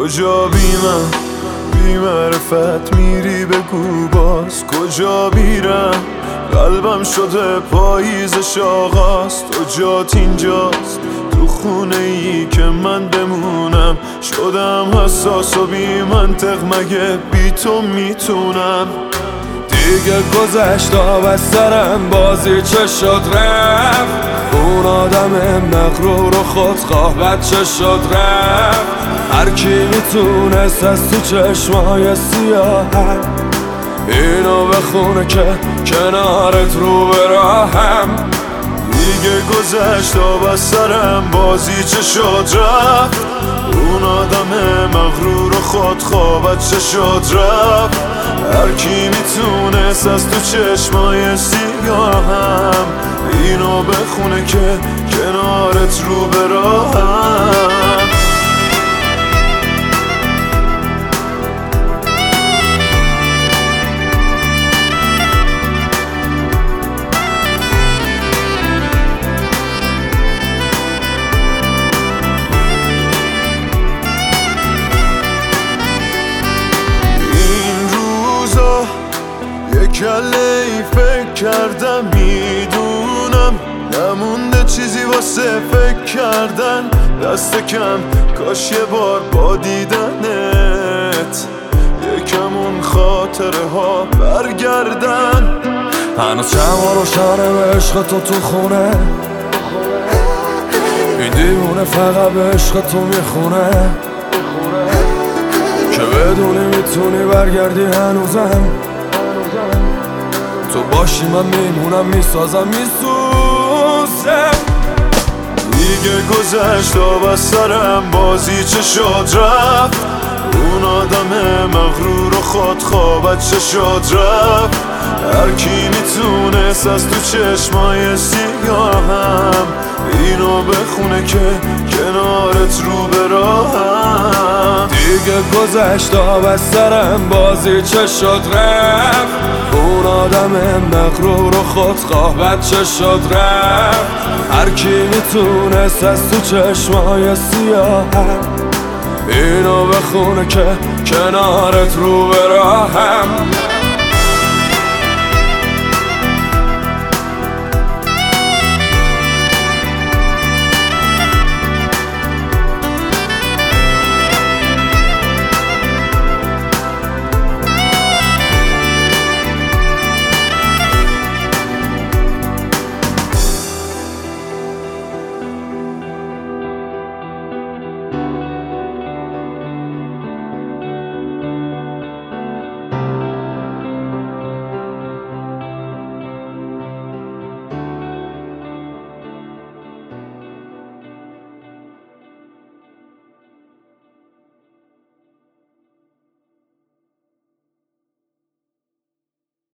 کجا بی من بی معرفت میری بگو باز کجا میرم قلبم شده پاییزش آغاز تو جات اینجاست تو خونه ای که من بمونم شدم حساس و بی منطق مگه بی تو میتونم دیگه گذشت آب از سرم بازی چه شد رفت اون آدم مغرور و خودخواه بچه شد رفت هر کی میتونست از تو چشمای سیاهم اینو بخونه که کنارت رو به راهم دیگه گذشت آب از سرم بازی چه شد رفت اون آدم مغرور و خودخواه بچه شد رفت هر کی میتونست از تو چشمای سیاهم اینو بخونه که کنارت رو به راهم کله ای فکر کردم میدونم نمونده چیزی واسه فکر کردن دست کم کاش یه بار با دیدنت یکم اون خاطره ها برگردن هنوز شما رو شاره به عشق تو خونه این دیوونه فقط به عشق تو میخونه که بدونی میتونی برگردی هنوزم تو باشی من میمونم میسازم میسوزم دیگه گذشت آب از سرم بازی چه شد رفت اون آدم مغرور و خودخواه بچه شد رفت هر کی میتونست از تو چشمای سیاهم اینو بخونه که کنارت رو به راهم دیگه گذشت آب از سرم بازی چه شد رفت اون آدم مغرور و خودخواه بچه شد رفت هر کی میتونست از تو چشمای سیاهم اینو بخونه که کنارت رو به راهم